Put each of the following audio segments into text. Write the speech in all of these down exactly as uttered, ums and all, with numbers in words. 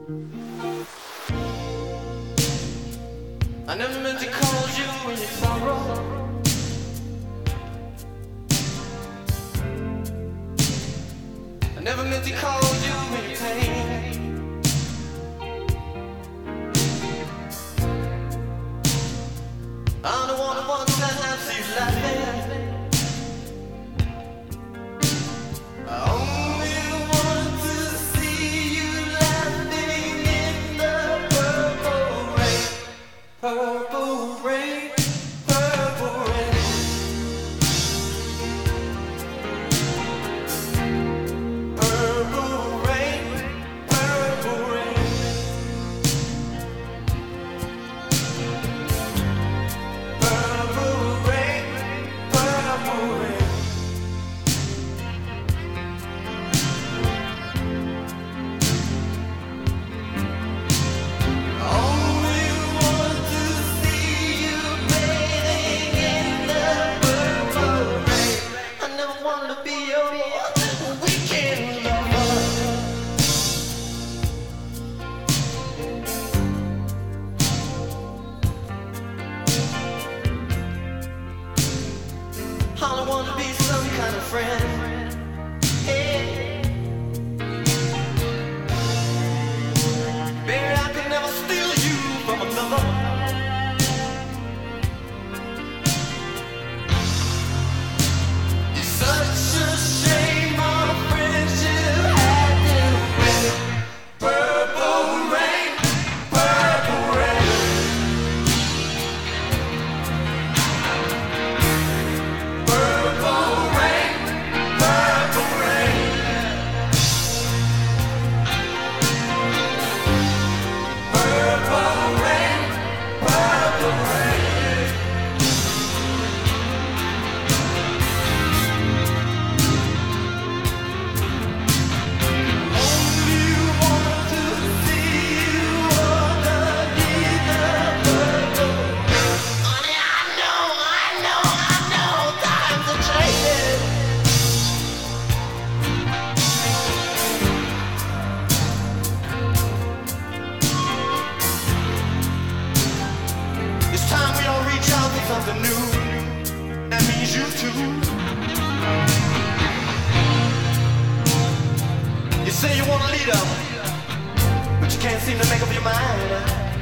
I never meant to cause you any sorrow. I never meant to cause you any pain. I'm the one who wants to have you laughing. I only want to see you laughing in the purple rain. Purple rain, purple rain. Purple rain, purple rain. Purple rain, purple rain. Only want to see you bathing in the purple rain. I never wanted to be your weekend lover. All I want to be some kind of friend. Hey. Baby, I could never steal you from another. It's such a shame our friendship had to end. Purple rain, purple rain. Purple rain, purple rain. Purple rain, purple rain. Only want to see you underneath the purple rain. Honey, I know, I know, I know, times are changing. It's time we all reach out for something new. That means you too. You say you want a leader, but you can't seem to make up your mind.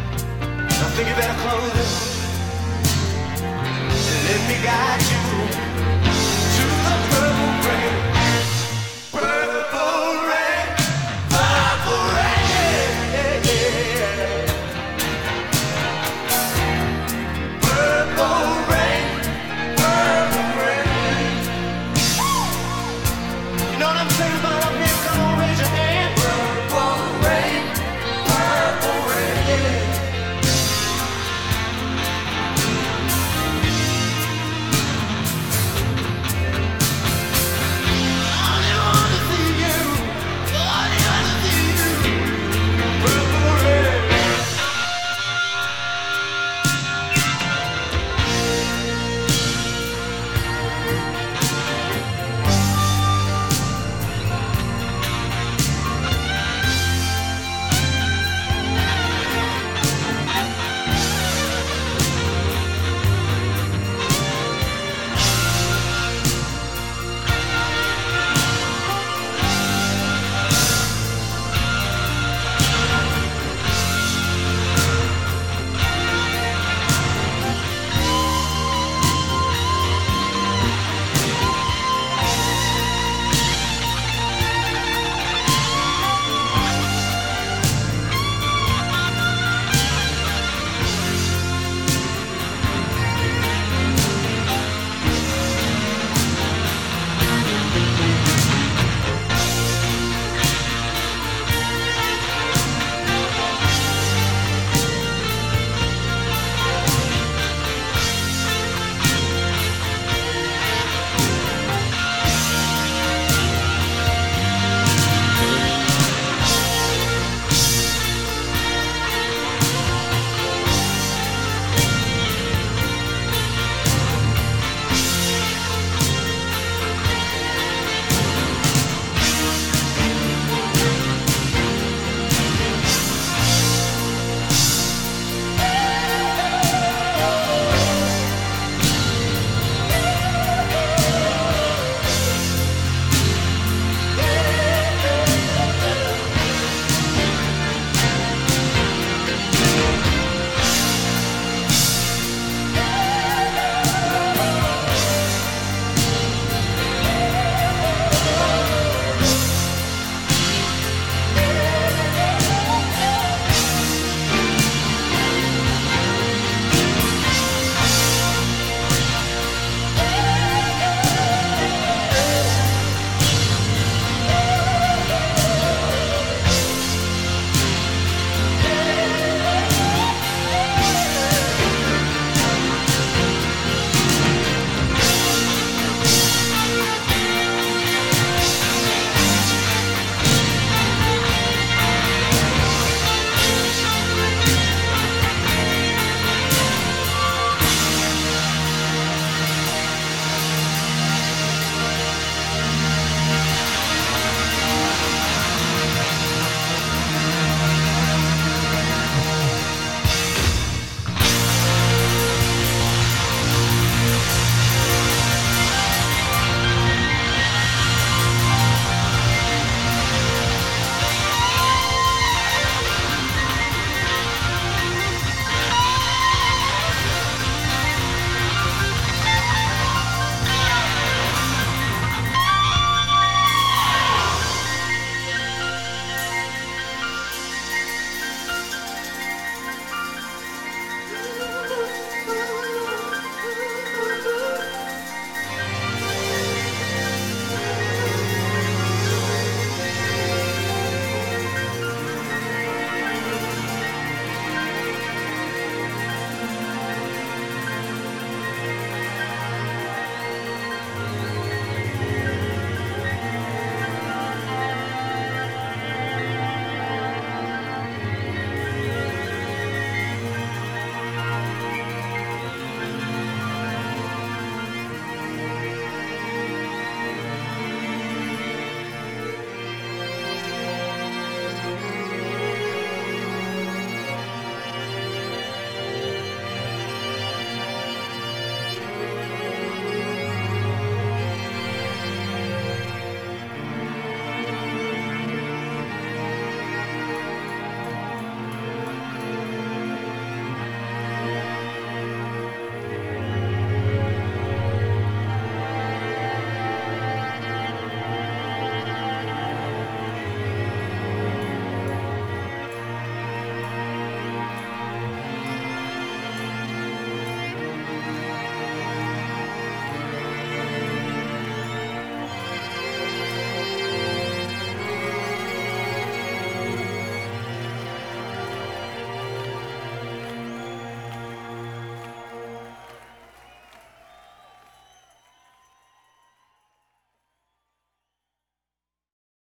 I think you better close it and let me guide you.